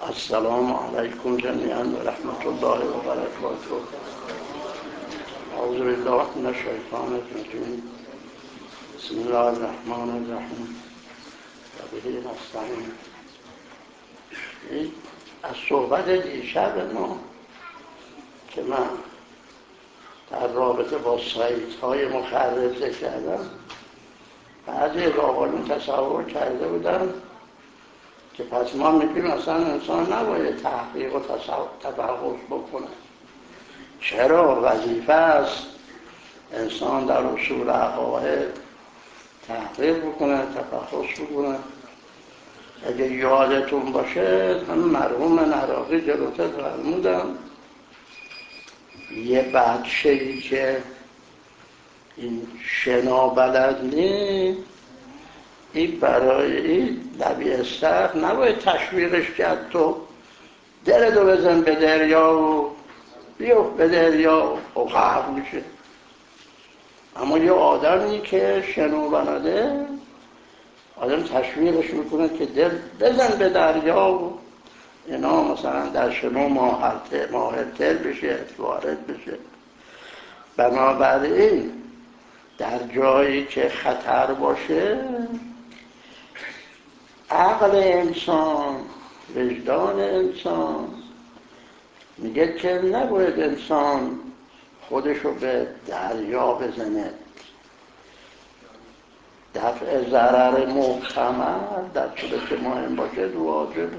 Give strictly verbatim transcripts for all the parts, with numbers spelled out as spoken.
السلام علیکم جمیعا و رحمت الله و برکاته. اعوذ بالله من الشیطان الرجیم. بسم الله الرحمن الرحیم و به نستعین. از صحبت دیشب ما که من در رابطه با سایت های مخرب کردم، بعضی راهان تصور کرده بودن که پس ما میگیم اصلا انسان نباید تحقیق و تفحص بکنه. چرا؟ وظیفه است انسان در اصول عقاید تحقیق بکنه، تفحص بکنه. اگه یادتون باشه هم مرحوم نراقی جلوتر فرمودن یه بچه‌ای که این شنا بلد نیست، این برای این لبی استخر نباید تشویقش کرد تو دلتو بزن به دریا و بیفت به دریا و غرق میشه. اما یه آدمی که شنو بلده آدم تشویقش میکنه که دل بزن به دریا و اینا، مثلا در شنو ماهرتر بشه، وارد بشه. بنابراین در جایی که خطر باشه عقل انسان، وجدان انسان میگه که نباید انسان خودشو به دریا بزنه. دفع ضرر محتمل در صورت که مهم باشه واجب.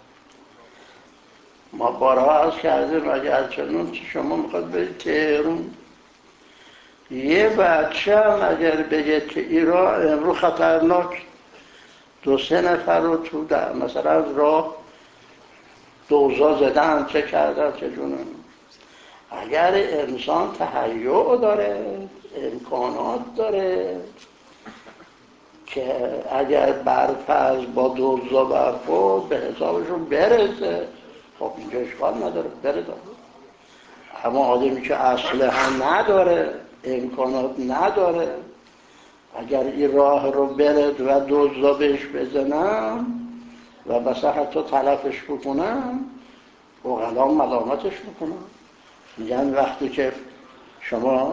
ما بارها عرض کردیم اگر چنون که شما میخواد برید تهران، یه بچه هم اگر بگه که ایران امروز خطرناک، دو سه نفر رو تو در مثلا راه دوزا زدن، چه کردن، چه جونن. اگر انسان تهیع داره، امکانات داره که اگر برفرض با دوزا برخورد به حسابشون برسه، خب اینجا اشکال نداره، بره داره. اما آدمی که اسلحه نداره، امکانات نداره، اگر این راه رو برد و دوزا بهش بزنم و بس حتی تلفش بکنم، اوغلا ملامتش بکنم. میگن وقتی که شما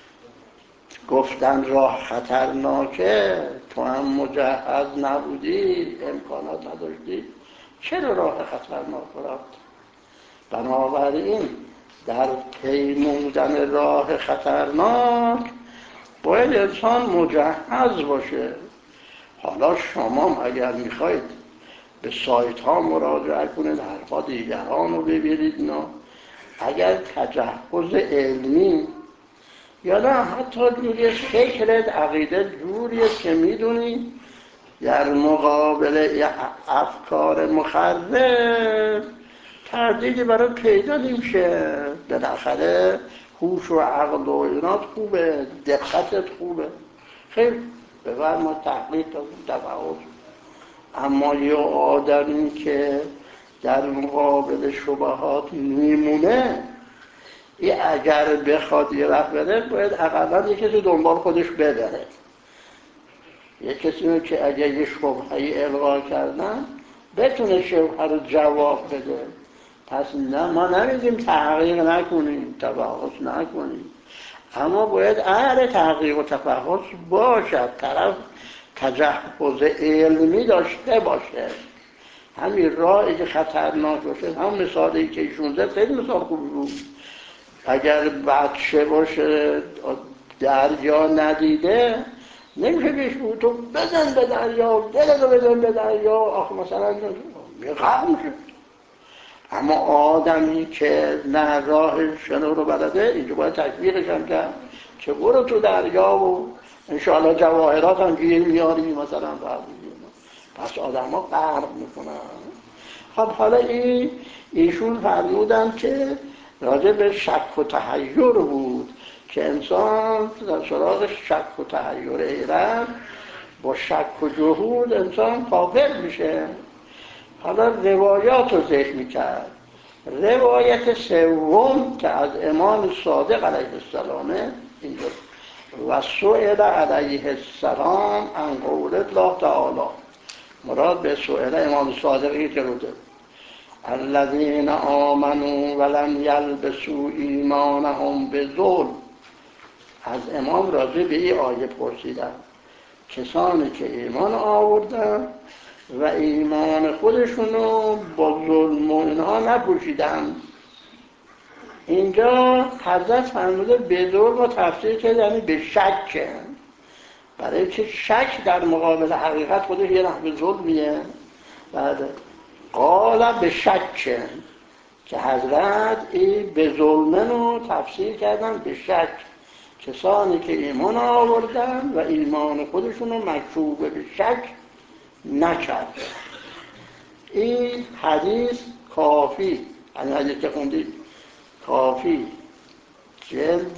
گفتن راه خطرناکه، تو هم مجهز نبودی، امکانات نداشتی، چرا راه خطرناک رفت؟ بنابراین در پیمودن راه خطرناک باید انسان مجهز باشه. حالا شما اگر میخواید به سایت ها مراجعه کنید، حرفا دیگران رو ببینید، نه اگر تجهز علمی یا نه حتی جوری فکرت، عقیدت جوریه که میدونی در مقابل افکار مخرب تردیدی برای پیدا نمیشه. بالاخره هوش و عقل و اینات خوبه، دقتت خوبه، خیلی ببر ما تحقیق تفحص. اما یه آدمی که در مقابل شبهات میمونه، این اگر بخواد یه رفت بره باید اقلا یه کسی دنبال خودش بداره. یه کسی رو که اگر یه شبهه‌ای القا کردن بتونه شبهه رو جواب بده. پس نه، ما نمیگیم تحقیق نکنیم، تفحص نکنیم، اما باید اهل تحقیق و تفحص باشد، طرف تجهز علمی داشته باشه. همین راهی که خطرناک باشه، هم مثالی که ایشون زد خیلی مثال خوبی بود. اگر بچه باشه دریا ندیده، نمیشه بهش بود تو بزن به دریا، دلتو بزن به دریا، آخه مثلا میخواه میشه. اما آدمی که نه راه شنو رو بلده، اینجا باید تشویقش هم کرد که برو تو دریا و انشاءالله جواهرات هم گیر میاری مثلا. پس آدم ها غرق میکنن. خب حالا این ایشون فرمودن که راجع به شک و تحیر بود که انسان در سراغ شک و تحیر ایران با شک و جهود انسان کافر میشه. حالا روایات رو ذکر میکرد. روایت سوم که از امام صادق علیه السلامه اینجا و سئل علیه السلام عن قول الله تعالی، مراد به سئل امام صادقی که رو ده. الذین آمنوا ولم یلبسوا ایمانهم بظلم. از امام راجع به این آیه پرسیدن، کسانی که ایمان آوردن و ایمان خودشونو با ظلم و اینها نپوشیدن. اینجا حضرت فرموده به ظلم رو تفسیر کرد یعنی به شک، برای که شک در مقابل حقیقت خودش یه نحو ظلمیه. بعد قال به شک که حضرت این به ظلمن رو تفسیر کردن به شک، کسانی که ایمان آوردن و ایمان خودشون رو مکشوف به شک نکرد. این حدیث کافی، یعنی حدیث که خوندید کافی جلد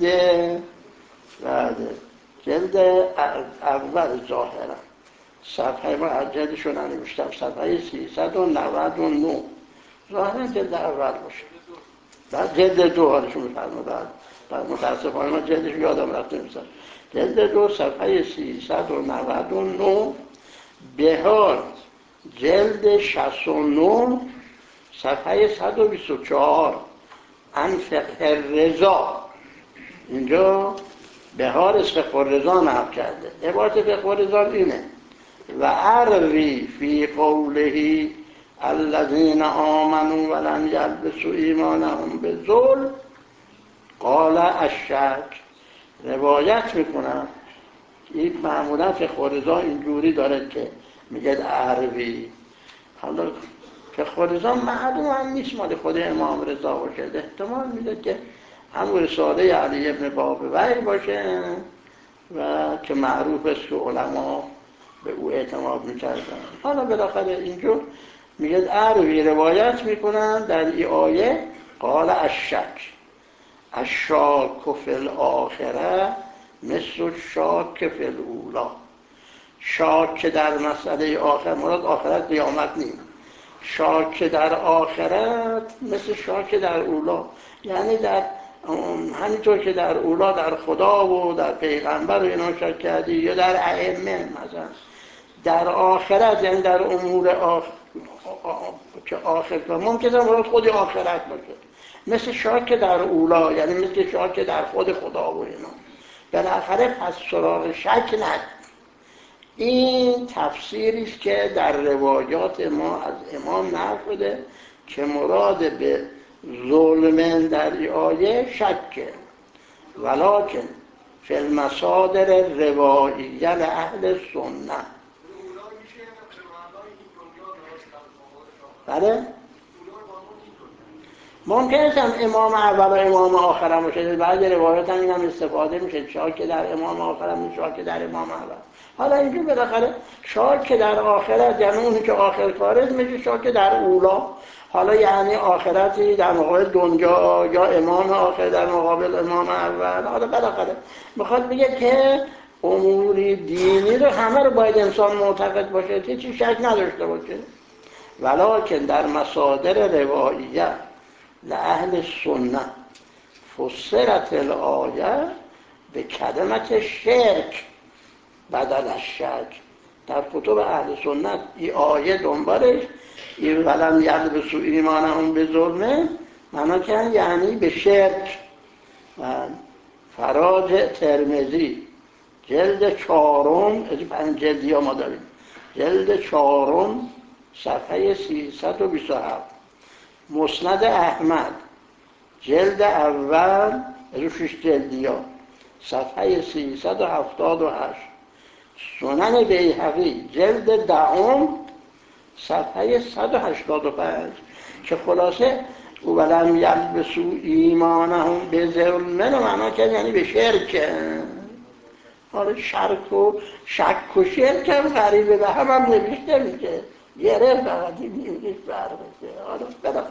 بعد جلد اول ظاهرا صفحه ما از جلدشون ننوشتم، صفحه سیصد و نود و نه ظاهرا جلد اول باشه، بعد جلد دو حالشون میفرمه، بعد بعد متاسفانه ما جلدش یادم رفته میسن، جلد دو صفحه سیصد و نود و نه، بهار جلد شصت و نه صفحه صد و بیست و چهار عن فقه الرضا. اینجا بهار از فقه الرضا نقل کرده. عبارت فقه الرضا اینه: و اروی فی قوله الذین آمنوا ولم یلبسوا ایمانهم بظلم قال الشک. روایت میکنم، این معمولا فقه الرضا اینجوری داره که میگه اروی. حالا فقه الرضا معلوم هم نیست مال خود امام رضا باشه، احتمال میده که همون رساله علی ابن بابوی باشه و که معروف است که علما به او اعتماد میکردن. حالا بالاخره اینجور میگه اروی روایت میکنن در این آیه قال الشک الشاک فی الاخره مثل الشاک فی الاولی. شاک در مسئله آخرت، مراد آخرت قیامت نیست، شاک در آخرت مثل شاک در اولا، یعنی در همینطور که در اولا در خدا و در پیغمبر و اینا شک کردی یا در ائمه، مثلا در آخرت یعنی در امور آخر که آخر ممکنه مراد خود آخرت باشه، مثل شاک در اولا یعنی مثل شاک در خود خدا و اینا. بالاخره پس سراغ شک ند. این تفسیری است که در روایات ما از امام نقل شده که مراد به ظلم در این آیه شکه، ولکن فی المصادر رواییه لأهل سنت. بله؟ ممکن است هم امام اول و امام آخر هم باشه، بعضی روایات هم این هم استفاده میشه، شاک در امام آخر هم شاک در امام اول. حالا اینجور بالاخره شاک در آخرت یعنی اونی که آخر کارت میشه شاک در اولا. حالا یعنی آخرتی در مقابل دنیا یا امام آخر در مقابل امام اول. حالا بالاخره میخواد بگه که اموری دینی رو همه رو باید انسان معتقد باشه، هیچ شک نداشته باشه. ولکن در مصادر رواییه لأهل سنت فسرت الآیه به کلمت شرک بدل الشک. در کتب اهل سنت این آیه دنبالش این ولم یلبسوا ایمانهم بظلم معنا کردن یعنی به شرک. فراج ترمذی جلد چهارم، از پنج جلدی ها ما داریم، جلد چهارم صفحه سیصد و بیست و هفت، مسند احمد جلد اول از شش جلدی ها صفحه سیصد و هفتاد و هشت، سنن بیهقی جلد دهم صفحه صد و هشتاد و پنج که خلاصه ولم یلبسوا ایمانهم بظلم رو معنا کرد یعنی به شرک. حالا شرک و شک و شرک هم غریبه به هم هم نوشته میشه، یه فقط این نیستش برمشه. حالا برم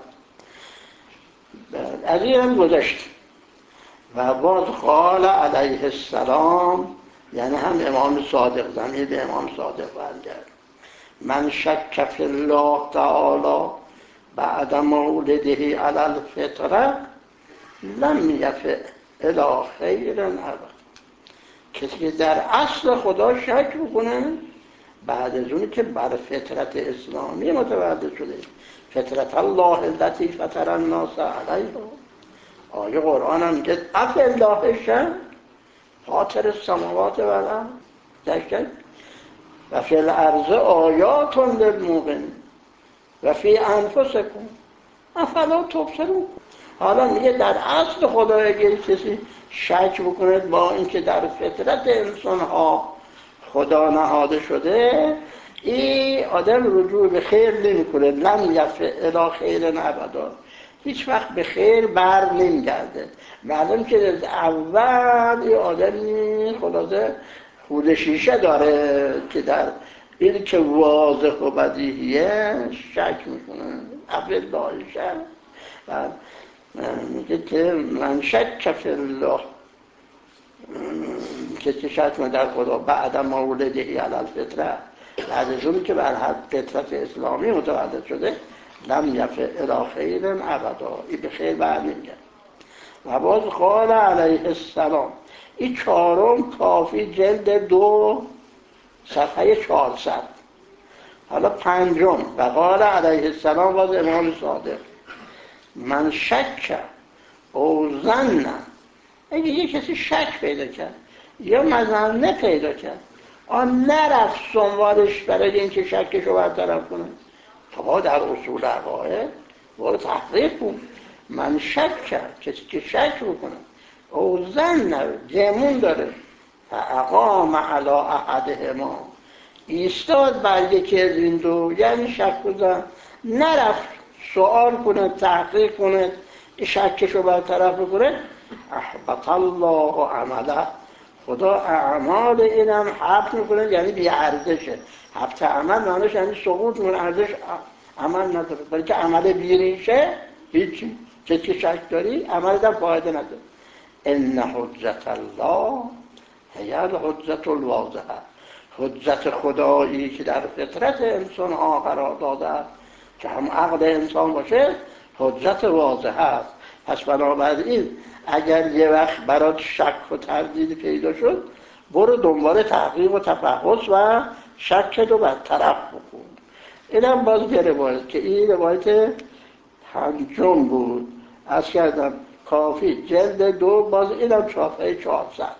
از این هم گذشت. و باز قال علیه السلام، یعنی هم امام صادق زمین به امام صادق برگرد، من شک فی الله تعالی بعد مولده علی الفطره لم یفع الی خیر ابدا. کسی که در اصل خدا شک بکنه بعد از اونی که بر فطرت اسلامی متولد شده، فطرت الله التي فطر الناس علیها. آیه قرآن هم میگه اف الله شک فاطر السماوات و الارض دکتر و فی الارض آیات للموقنین و فی انفسکم افلا تبصرون. حالا میگه در اصل خدا اگه کسی شک بکنه با اینکه در فطرت انسان ها خدا نهاده شده، این آدم رجوع به خیر نمی کنه. لم یفعل الی خیر ابدا، هیچ وقت به خیر بر نمیگرده. معلوم که از اول این آدمی خلاصه خود شیشه داره که در این که واضح و بدیهیه شک میکنه. اول دایشه و میگه که من شک فی الله، کسی شک کنه در خدا بعد ما ولدهی علی الفطره، بعد از اون که بر هر فطرت اسلامی متولد شده، لم یفعل الی خیر ابدا، این به خیر بر نمیگرده. و باز قال علیه السلام، این چهارم کافی جلد دو صفحه چهارصد. حالا پنجم و قال علیه السلام باز امام صادق، من شک او ظن، اگه یه کسی شک پیدا کرد یا مظنه پیدا کرد آن نرفت سنوارش برای اینکه شکش رو برطرف کنه، تا در اصول عقاید برو تحقیق کن. من شک کرد، کسی که شک بکنه او ظن گمون داره، فاقام علی احدهما، ایستاد بر یکی از این دو، یعنی شک و ظن، نرفت سوال کنه تحقیق کنه شکش رو برطرف کنه، احبط الله عمله، خدا اعمال اینم حبط میکنه، یعنی بی ارزشه. حبط عمل معنیش یعنی سقوط من ارزش عمل نداره، برای که عمل بی ریشه هیچی، چه که شک داری عمل در فایده نداره. ان حجت الله هی الحجت الواضحه، حجت خدایی که در فطرت انسان ها قرار داده است که هم عقل انسان باشه حجت واضحه است. پس بنابراین اگر یه وقت برات شک و تردید پیدا شد، برو دنبال تحقیق و تفحص و شک رو برطرف بکن. اینم باز یه روایت که این روایت پنجم بود، از کردم کافی جلد دو، باز اینم صفحه چهارصد.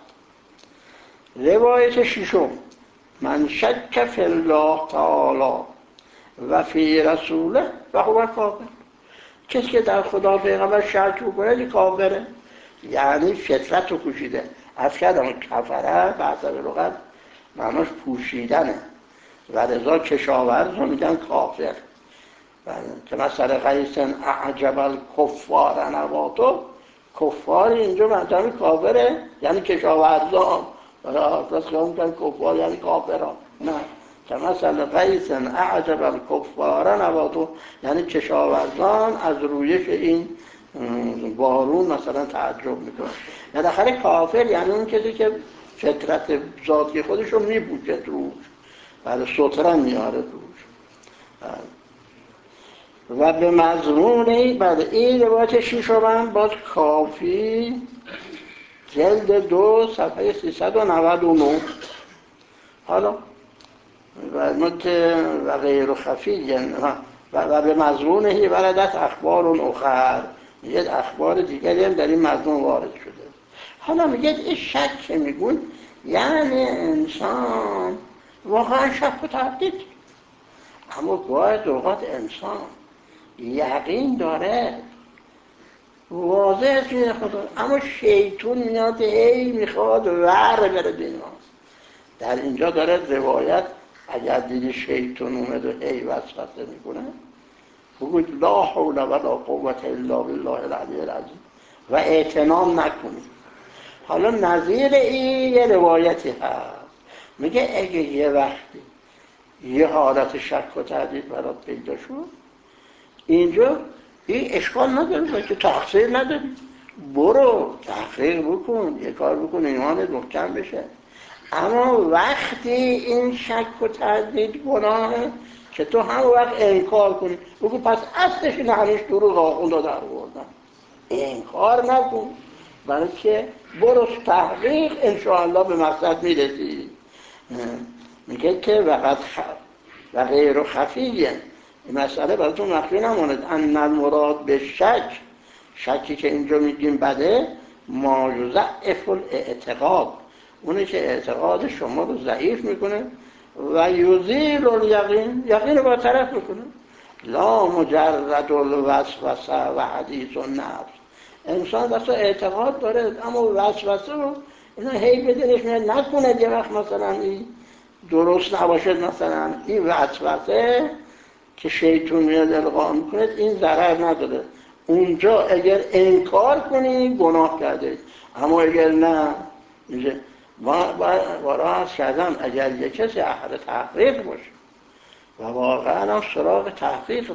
روایت ششم، من شک فی الله تعالی و فی رسوله و هو کافر، کسی که در خدا پیغمبر شک بکنه کافره، یعنی فطرت رو پوشیده. از کردم کفره بعض لغت معناش پوشیدنه و رضا کشاورز رو میگن کافر. که مثلا قیس اعجب الکفار نباتو، کفار اینجا معنی کافره یعنی کشاورزان، راست که میگن کفار یعنی کافران، نه. که مثلا قیس اعجب الکفار نباتو یعنی کشاورزان از رویش این بارون مثلا تعجب میکنه. بالاخره کافر یعنی اون کسی که فطرت ذاتی خودش رو میبوجه روش، برای ستره میاره روش. و به مضمون بعد این روایت شیشم باز کافی جلد دو صفحه سیصد و نود و نه. حالا و مت و غیر خفی و, و به مضمونه وردت اخبار اخر، یه اخبار دیگری هم در این مضمون وارد شده. حالا میگه این شک که میگون یعنی انسان واقعا شک و تردید، اما باید اوقات انسان یقین داره واضح از این خدا، اما شیطون میاد هی میخواد ور بره دینا. در اینجا داره روایت اگر دیدی شیطون اومد و هی وسوسه میکنه بگوید لا حول ولا قوة الا بالله العلی العظیم و اعتنام نکنید. حالا نظیر این یه روایتی هست میگه اگه یه وقتی یه حالت شک و تردید برات پیدا شد، اینجا این اشکال نداره که تقصیر نداری، برو تحقیق بکن، یه کار بکن ایمانت محکم بشه. اما وقتی این شک و تردید گناهه که تو هم وقت انکار کنی، بگو پس اصلش این همیش دروغ آخونده در آوردن، انکار نکن، بلکه برو تحقیق انشاءالله به مقصد میرسی. میگه که وقت خ... و غیر خفیه، این مسئله براتون مخفی نماند، ان المراد به شک، شکی که اینجا میگیم بده، ما یضعف الاعتقاد، اونه که اعتقاد شما رو ضعیف میکنه، و یزیل الیقین، یقین رو برطرف میکنه. لا مجرد الوسوسه و حدیث النفس، انسان بسا اعتقاد داره اما وسوسه رو اینا هی به دلش میاد نکنه، یه وقت مثلا این درست نباشد، مثلا این وسوسه که شیطان میاد القا میکنه این ضرر نداره، اونجا اگر انکار کنی گناه کرده، اما اگر نه میشه. بارا هست کردم اگر یک کسی اهل تحقیق باشه و واقعا هم سراغ تحقیق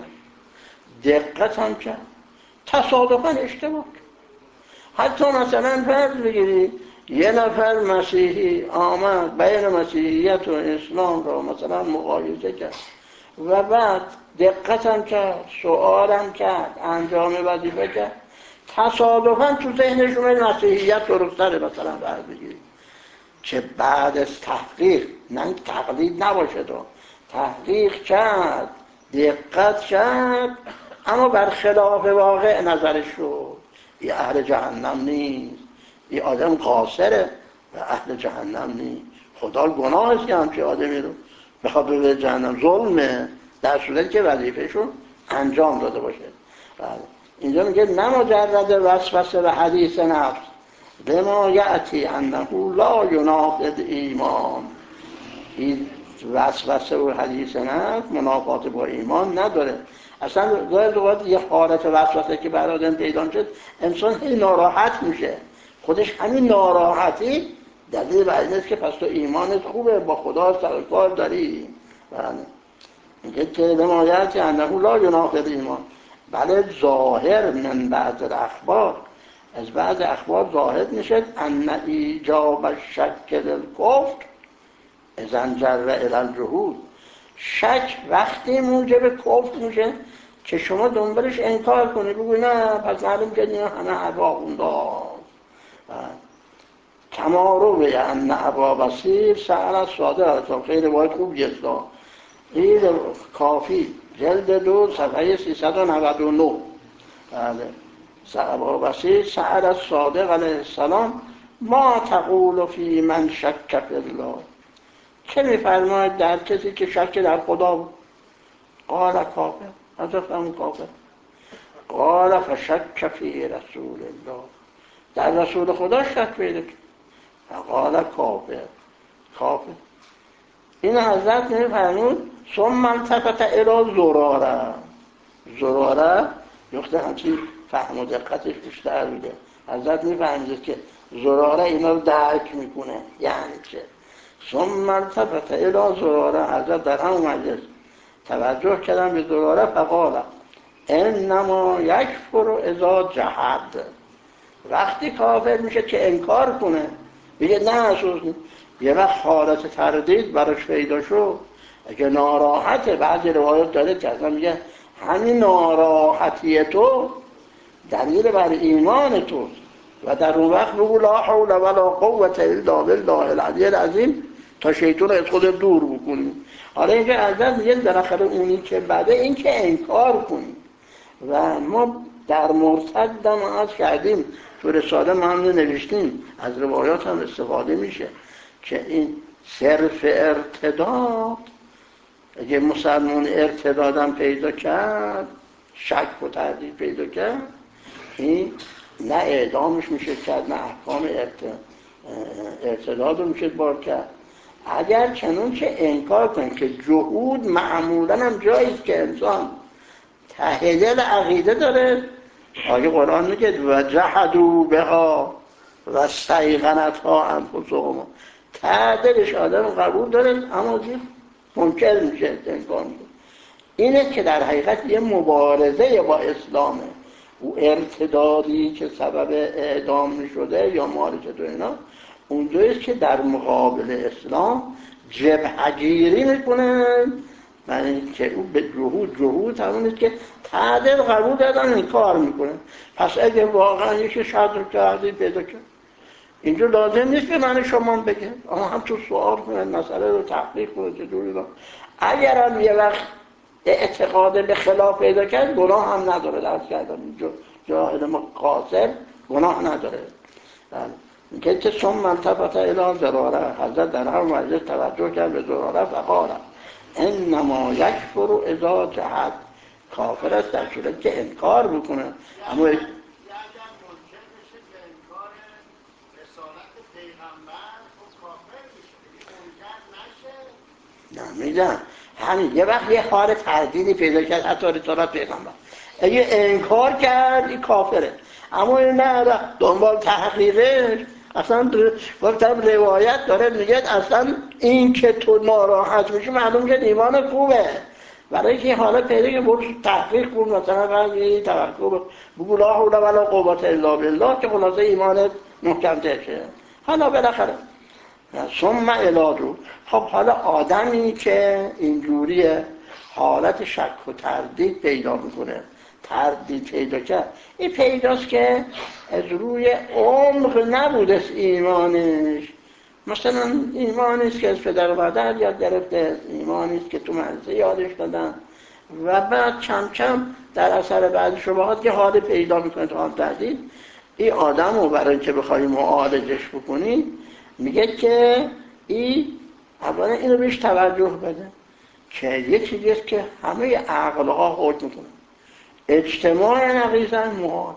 دقت هم کرد، تصادفا اشتباه، حتی مثلا فرض بگیری یه نفر مسیحی آمد بین مسیحیت و اسلام را مثلا مقایسه کرد و بعد دقتم کرد، سوالم کرد، انجام وظیفه کرد، تصادفاً تو ذهنش اومد مسیحیت درست‌تره، مثلا فرض بگیری که بعد از تحقیق، نه تقلید نباشه، تو تحقیق کرد، دقت کرد، اما برخلاف واقع نظرش شد، این اهل جهنم نیست، این آدم قاصره و اهل جهنم نیست، خدا گناه است که همچه آدمی رو بخواد به جهنم، ظلمه، در صورتی که وظیفه‌شون انجام داده باشه. اینجا میگه نه مجرد وسوسه و حدیث نفس، بما یأتی انه لا یناقض ایمان، این وسوسه و حدیث نفس منافات با ایمان نداره. اصلا گاهی اوقات یه حالت وسوسه که بر آدم پیدا شد انسان هی ناراحت میشه، خودش همین ناراحتی دلیل بر این است که پس تو ایمانت خوبه، با خدا سر کار داری. میگه که بما یأتی انه لا یناقض ایمان، بله ظاهر من بعض الاخبار، از بعض اخبار ظاهر میشه ان ایجاب الشک للکفر اذا جر الی الجحود، شک وقتی موجب کفر میشه که شما دنبالش انکار کنی، بگوی نه پس معلوم که نه همه ابا اوندا. کما روی ان ابا بصیر سأل صادق، تا خیلی روایت خوب گفتا، این کافی جلد دو صفحه سیصد و نود و نه. بله، ابا بصیر سأل صادق علیه السلام ما تقول فی من شک فی الله، چه میفرماید در کسی که شک در خدا بود؟ قال کافر، حضرت همون کافر. قال فشک فی رسول الله، در رسول خدا شک پیدا کرد. قال کافر، کافر. این حضرت میفرمود ثم التفت الی زراره، زراره یخته همچین فهم و دقتش بیشتر بوده، حضرت میفرمید که زراره اینا رو درک میکنه، یعنی چه؟ ثم التفت الی زراره، حضرت در همون مجلس توجه کردم به زراره، فقال انما یکفر اذا جحد، وقتی کافر میشه که انکار کنه، بگه نه اساس نیست. یه وقت حالت تردید براش پیدا شد، اگه ناراحته، بعضی روایات داره که اصلا میگه همین ناراحتی تو دلیل بر ایمان تو، و در اون وقت بگو لا حول ولا قوة الا بالله العلی العظیم تا شیطان از خود دور بکنی. حالا اینکه حضرت میگه بالاخره اونی که بده این که انکار کنی، و ما در مرتد هم از کردیم تو رساله ما هم نوشتیم، از روایات هم استفاده میشه که این صرف ارتداد، اگه مسلمان ارتدادم پیدا کرد، شک و تردید پیدا کرد، این نه اعدامش میشه کرد، نه احکام ارتداد رو میشه بار کرد، اگر چنون که انکار کنید که جهود معمولا هم جاییست که انسان ته دل عقیده داره. آیه قرآن میگه و جحدوا بها و استیقنتها انفسهم، ته دلش آدم قبول داره اما زیر منکر میشه، انکار میشه. اینه که در حقیقت یه مبارزه با اسلامه، او ارتدادی که سبب اعدام میشده یا مارکت و اینا، اونجاییست که در مقابل اسلام جبهه‌گیری میکنن، یعنی که او به جهود، جهود همونیست که تعدیل قبول دادن این کار میکنه. پس اگه واقعا یکی شد رو کردی پیدا کرد، اینجا لازم نیست که من شما بگه، اما هم تو سوال کنه، مسئله رو تحقیق کنه چجوری رو. اگر هم یه وقت اعتقاد به خلاف پیدا کرد گناه هم نداره. درست کردم اینجا جاهل ما قاصر گناه نداره. میگه که ثم التفت الی زراره، حضرت در هر مجلس توجه کرد به زراره فقال انما یکفر اذا جحد، کافر است در صورت که انکار بکنه. اما نه میگم همین یه وقت یه حال تردیدی پیدا کرد حتی رسالت پیغمبر، اگه انکار کرد این کافره. اما نه دنبال تحقیقش اصلا گفتم روایت داره میگه اصلا این که تو ناراحت میشی معلوم که ایمان خوبه، برای اینکه حالا پیدا که برو تحقیق کن، مثلا بعضی توقع بگو لا حول ولا قوة الا بالله که خلاصه ایمانت محکم شه. حالا بالاخره ثم الادو. خب حالا آدمی که اینجوریه حالت شک و تردید پیدا میکنه، تردید پیدا کرد، این پیداست که از روی عمق نبوده ایمانش. مثلا ایمانیست که از پدر و مادر یاد گرفته، ایمانیست که تو مدرسه یادش دادن و بعد کم کم در اثر بعض شبهات که حال پیدا میکنه تو حال تردید. این آدم رو برای که بخوایی معالجش بکنی میگه که این اولا اینو بهش توجه بده که یک چیزیست که همه عقلها حکم میکنن. اجتماع نقیضن محال،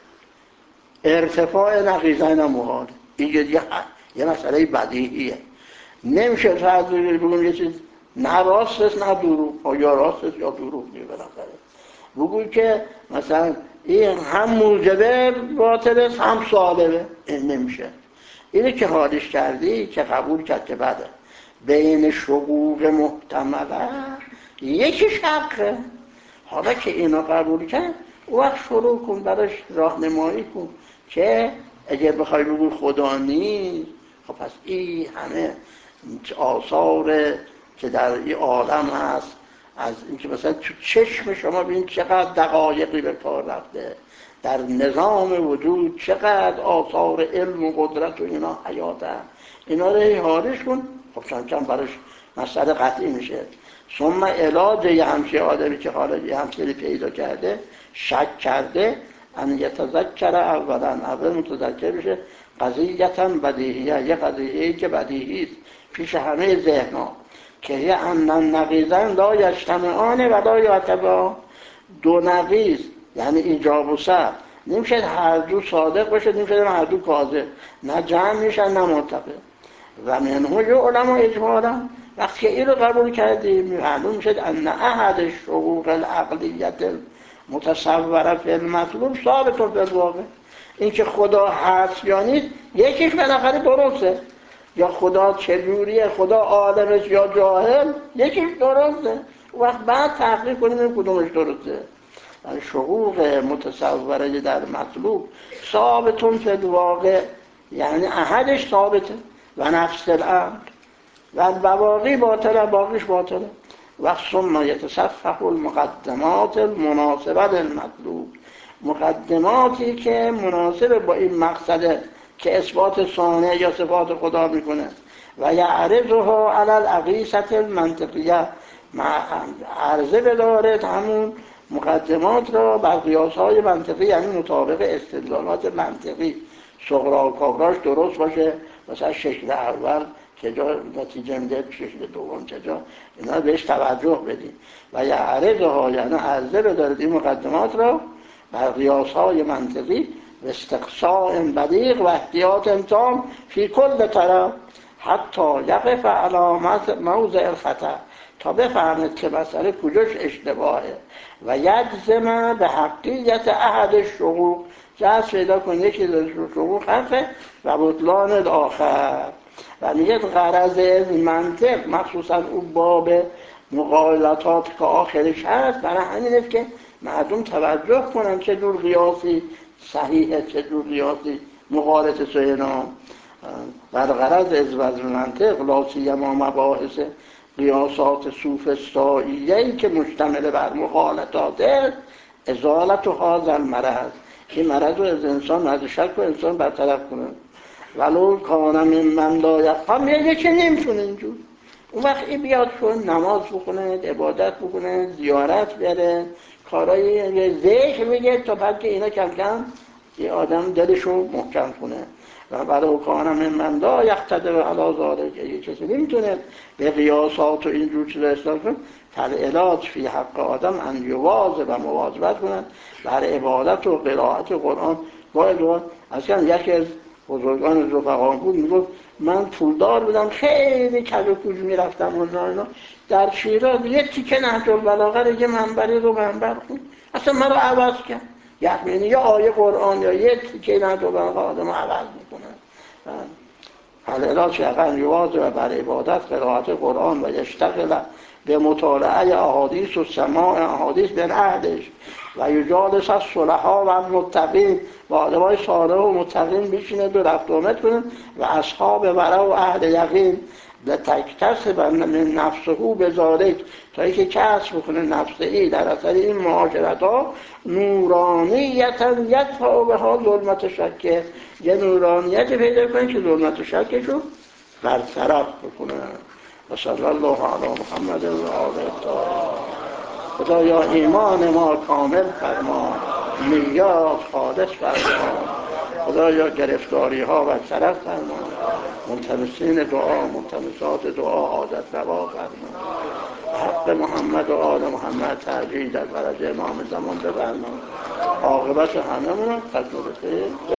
ارتفاع نقیضن محال. این یه یه مسئله بدیهیه. نمیشه فرض بگم یه چیز نه راست است نه دروغ، یا راست است یا دروغ. بالاخره بگوی که مثلا این هم موجبه باطل است هم سالبه، این نمیشه. اینه که حالش کردی که قبول کرد که بده بین شقوق محتمله یکیش حقه. حالا که اینو قبول کرد او وقت شروع کن براش راهنمایی کن که اگر بخوای بگو خدا نیست، خب پس این همه آثار که در این عالم هست، از اینکه مثلا تو چشم شما ببین چقدر دقایقی به کار رفته، در نظام وجود چقدر آثار علم و قدرت و اینا حیاته، اینا رو حالش کن. خب چند چند براش مسئله قطعی میشه. ثم علاج یه همچه آدمی که حالا یه همچه پیدا کرده، شک کرده، ان یتذکر اولا، اول متذکر بشه قضیتا بدیهیه، یه قضیهی که بدیهیست پیش همه ذهنها که یه ان نقیضن لا یجتمعان ولا یعتبا. دو نقیض یعنی ایجاب و سلب نمیشه هر دو صادق باشه، نمیشه هر دو کاذب، نه جمع میشن نه منتفع. و منه یه علما اجمالا وقتی که این رو قبول کردیم معلوم میشه ان احد شقوق العقلیت متصوره فی المطلوب ثابت فی الواقع. این که خدا هست یا نیست یکیش بالاخره درسته، یا خدا چجوریه، خدا عالمش یا جاهل، یکیش درسته. وقت بعد تحقیق کنیم این کدومش درسته. شقوق متصوره در مطلوب ثابتون فی الواقع، یعنی احدش ثابته و نفس الامر و بواقی باطله، باقیش باطله. و ثم یتصفح المقدمات المناسبه للمطلوب، مقدماتی که مناسب با این مقصده که اثبات صانع یا صفات خدا میکنه. و یعرضها علی الاقیسه المنطقیه، عرضه بدارد همون مقدمات را بر قیاس‌های منطقی، یعنی مطابق استدلالات منطقی. صغرا و کبراش درست باشه، مثلا شکل اول که جا نتیجه میده شکل دوم که جا، اینا بهش توجه بدیم. و یعرضها یعنی عرضه بدارد این مقدمات را بر قیاس‌های منطقی و استقصاء بلیغ و احتیاط تام فی کل طرف حتی یقف علامت موضع الخطا، تا بفهمید که مسئله کجاش اشتباهه. و یجزم به حقیقت احد الشقوق، جز پیدا کن یکی از شقوق حقه و بطلان الاخر. و میگه غرض منطق مخصوصا اون باب مقالطات که آخرش هست برای همینه که مردم توجه کنن چه جور قیاسی صحیحه، چه جور قیاسی مغالطه سوینا. و غرض از وزن منطق لا سیما مباحث قیاسات سوفسطائیه‌ای که مشتمل بر مغالطات ازالت و هذا المرض، این مرض رو از انسان، از شک و انسان برطرف کنن. ولو کان ممن لا یفقه، میگه که نمیتونه اینجور. اون وقت این بیاد کن نماز بکنه، عبادت بکنه، زیارت بره، کارهای ذکر میگه تا بعد که اینا کم کم یه آدم دلشو محکم کنه. و ولو کان ممن لا یقتدر علی ذلک، یه کسی نمیتونه به قیاسات و اینجور چیزا استفاده کنه، فالعلاج فی حق آدم ان یواظب و مواظبت کنن بر عبادت و قرائت قرآن. باید اصلا یکی از بزرگان رفقا بود میگفت من پولدار بودم، خیلی کج و کوج میرفتم و اینا، در شیراز یه تیکه نهج البلاغه رو یه منبری رو منبر خون اصلا من رو عوض کرد. یعنی یه آیه قرآن یا یه تیکه نهج البلاغه آدم عوض میکنه. فالعلاج یقن یواظب بر عبادت قرائت قرآن و یشتغل به مطالعه احادیث و سماع احادیث بین عهدش و یجالس الصلحاء و المتقین، و آدمای صالح و متقین بشینه و رفت آمد کنه، و اصحاب ورع و اهل یقین لتکتسب من نفسه بذالک، تا اینکه کسب کنه نفسه ای در اثر این معاشرت ها نورانیتا یدفع بها ظلمت شک، یه نورانیت پیدا کنه که ظلمت شکشو برطرف بکنه. و صلی الله علی محمد و آله الطاهرین. خدایا ایمان ما کامل فرما، نیات خالص فرما. خدایا گرفتاری ها برطرف فرما، ملتمسین دعا ملتمسات دعا عادت روا فرما. حق محمد و آل محمد تعجیل در درجه امام زمان بفرما. عاقبت همه من قبول خیر.